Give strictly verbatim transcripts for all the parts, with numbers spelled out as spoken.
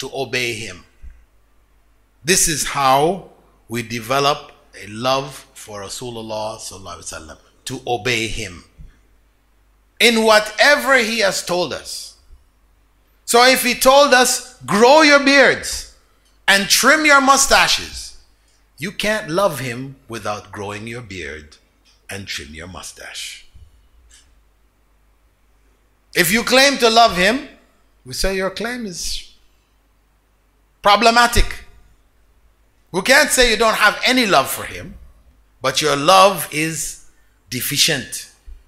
to obey him. This is how we develop a love for Rasulullah sallallahu alaihi wasallam, to obey him in whatever he has told us. So if he told us, grow your beards and trim your mustaches, you can't love him without growing your beard and trim your mustache. If you claim to love him, we say your claim is problematic. We can't say you don't have any love for him, but your love is deficient.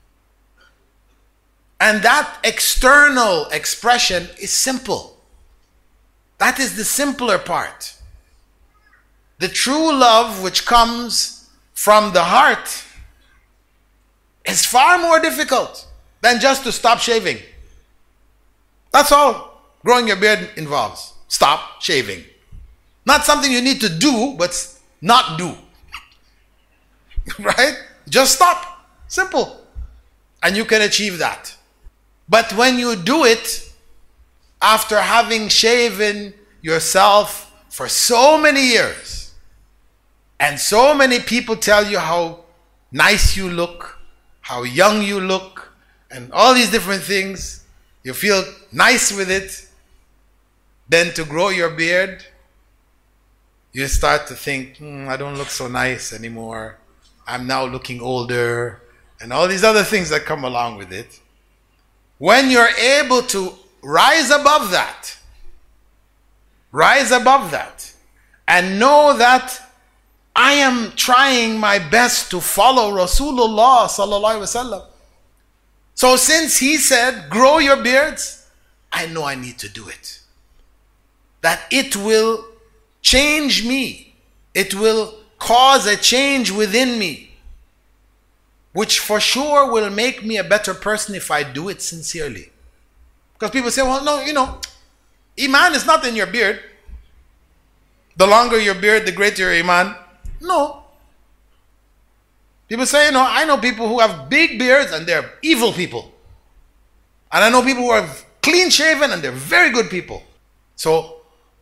And that external expression is simple. That is the simpler part. The true love which comes from the heart is far more difficult than just to stop shaving. That's all growing your beard involves. Stop shaving. Not something you need to do, but not do. Right? Just stop. Simple. And you can achieve that. But when you do it, after having shaven yourself for so many years, and so many people tell you how nice you look, how young you look, and all these different things, you feel nice with it, then to grow your beard, you start to think, hmm, I don't look so nice anymore. I'm now looking older, and all these other things that come along with it. When you're able to rise above that, rise above that, and know that I am trying my best to follow Rasulullah sallallahu alaihi wasallam. So since he said, grow your beards, I know I need to do it. That it will change me. It will cause a change within me, which for sure will make me a better person if I do it sincerely. Because people say, well, no, you know, Iman is not in your beard. The longer your beard, the greater your Iman. No. People say, you know, I know people who have big beards and they're evil people. And I know people who are clean shaven and they're very good people. So,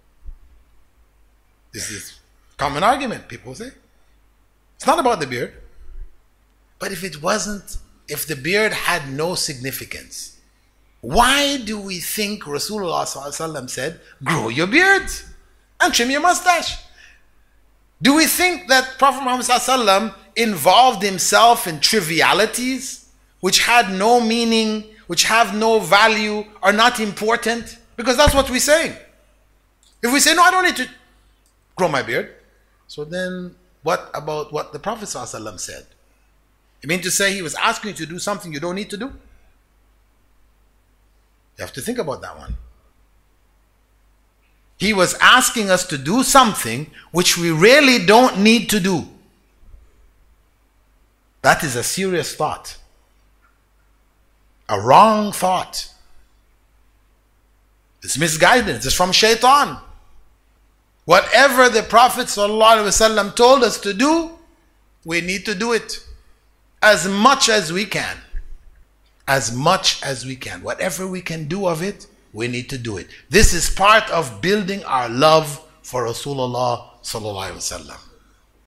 this is a common argument, people say. It's not about the beard. But if it wasn't, if the beard had no significance, why do we think Rasulullah sallallahu alaihi wasallam said, grow your beards and trim your mustache? Do we think that Prophet Muhammad sallallahu alaihi wasallam involved himself in trivialities which had no meaning, which have no value, are not important? Because that's what we're saying. If we say, no, I don't need to grow my beard, so then what about what the Prophet sallallahu alaihi wasallam said? You mean to say he was asking you to do something you don't need to do? You have to think about that one. He was asking us to do something which we really don't need to do. That is a serious thought. A wrong thought. It's misguidance. It's from shaitan. Whatever the Prophet ﷺ told us to do, we need to do it. As much as we can. As much as we can. Whatever we can do of it, we need to do it. This is part of building our love for Rasulullah sallallahu alaihi wasallam.